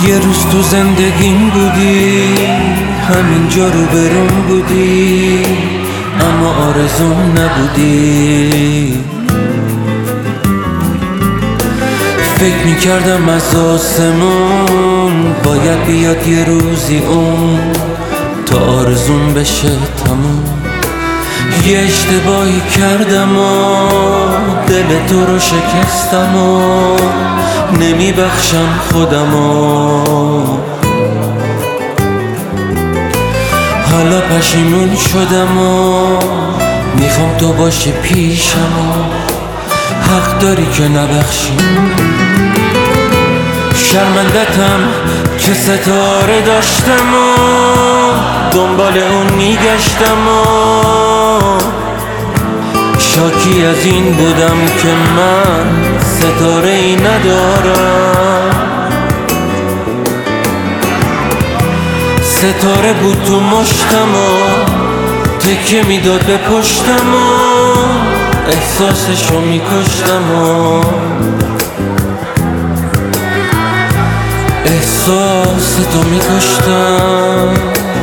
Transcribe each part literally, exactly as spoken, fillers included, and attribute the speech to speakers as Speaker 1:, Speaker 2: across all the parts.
Speaker 1: یه روز تو زندگیم بودی، همینجا رو برام بودی، اما آرزوم نبودی. فکر میکردم از آسمون باید بیاد یه روزی اون تا آرزوم بشه تموم. یه اشتباهی کردم و دل تو رو شکستم و نمیبخشم خودم و حالا پشیمون شدم و میخوام تو باشی پیشم و حق داری که نبخشی. شرمندتم که ستاره داشتم و دنبال اون میگشتم و شاکی از این بودم که من ستاره ای ندارم. ستاره بود تو مشتم و تکیه میداد به پشتم و احساسشو میکشتم و احساس تو میکشتم.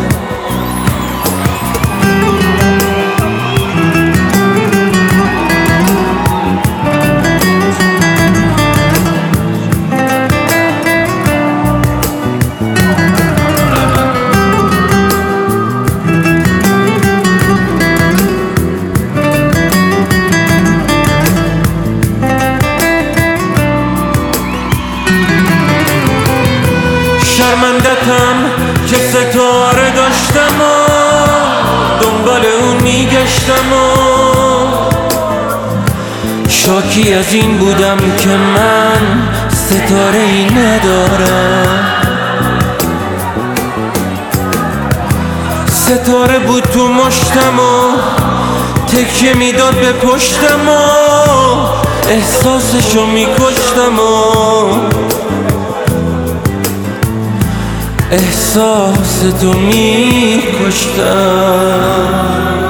Speaker 1: شرمندتم که ستاره داشتم و دنبال اون میگشتم و شاکی از این بودم که من ستاره ای ندارم. ستاره بود تو مشتم و تکیه میداد به پشتم و احساسشو میکشتم و احساس تو می کشتم.